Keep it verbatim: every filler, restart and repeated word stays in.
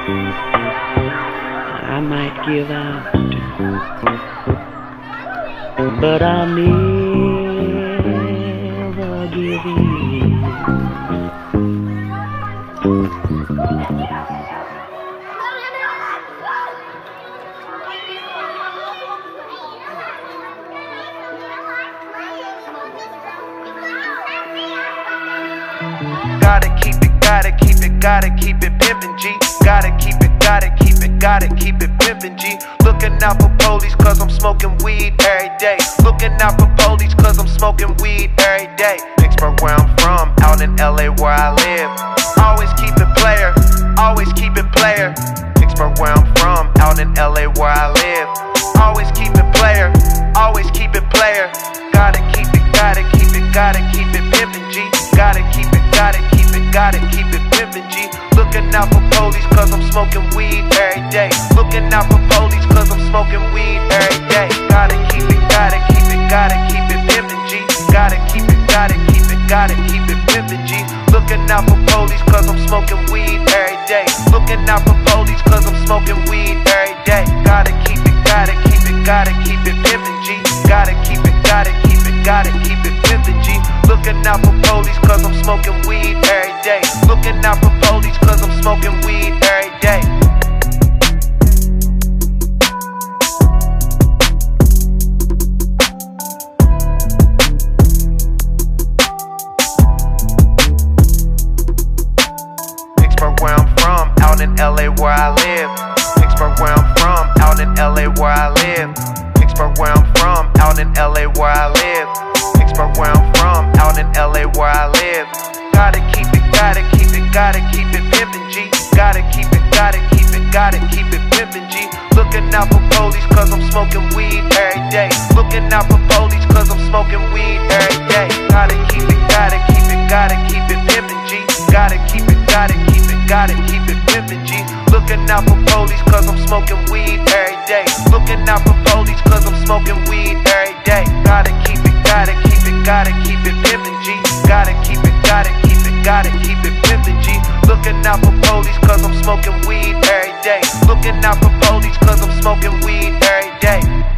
I might give out, but I'll never give in. Gotta keep it, gotta keep it, gotta keep it pimpin' G. Gotta keep it, gotta keep it, gotta keep it pimpin' G. Looking out for police cause I'm smoking weed every day. Looking out for police cause I'm smoking weed every day. Vicksburg where I'm from, out in L A where I live. Always keep it player, always keep it player. Vicksburg where I'm from, out in L A where I live. Always keep it player, always keep it player. Gotta keep it, gotta keep it, gotta keep it pimpin' G. Gotta keep it, gotta keep it, gotta keep it pimpin' G. Looking out for police cause I'm smoking weed every day. Looking out for police cause I'm smoking weed every day. Gotta keep it, gotta keep it, gotta keep it pimpin' G. Gotta keep it, gotta keep it, gotta keep it pimpin' G. Looking out for police cause I'm smoking weed every day. Looking out for police cause I'm smoking weed every day. Gotta keep it, gotta keep it, gotta keep it pimpin' G. Gotta keep it, gotta keep it, gotta keep it pimpin' G. Looking out for police cause I'm smoking weed every day. Looking out for police cause I'm smoking weed every day. Vicksburg where I'm from, out in L A where I live. Vicksburg where I'm from, out in L A where I live. Vicksburg where I'm from, out in L A where I live. Vicksburg where I'm from, out in L A where I live. Gotta keep it, gotta keep it, gotta keep it pimpin' G. Gotta keep it, gotta keep it, gotta keep it pimpin' G. Looking out for police cause I'm smoking weed every day. Looking out for police cause I'm smoking weed every day. Gotta keep it, gotta keep it, gotta keep it pimpin' G. Gotta keep it, gotta keep it, gotta keep it pimpin' G. Looking out for police cause I'm smoking weed every day. Looking out for police cause I'm smoking weed every day. Gotta keep it, gotta keep it, gotta keep it pimpin' G. Gotta keep it, gotta keep it, gotta keep it pimpin' G. Looking out for police cause I'm smoking weed every day. Looking out for police cause I'm smoking weed every day.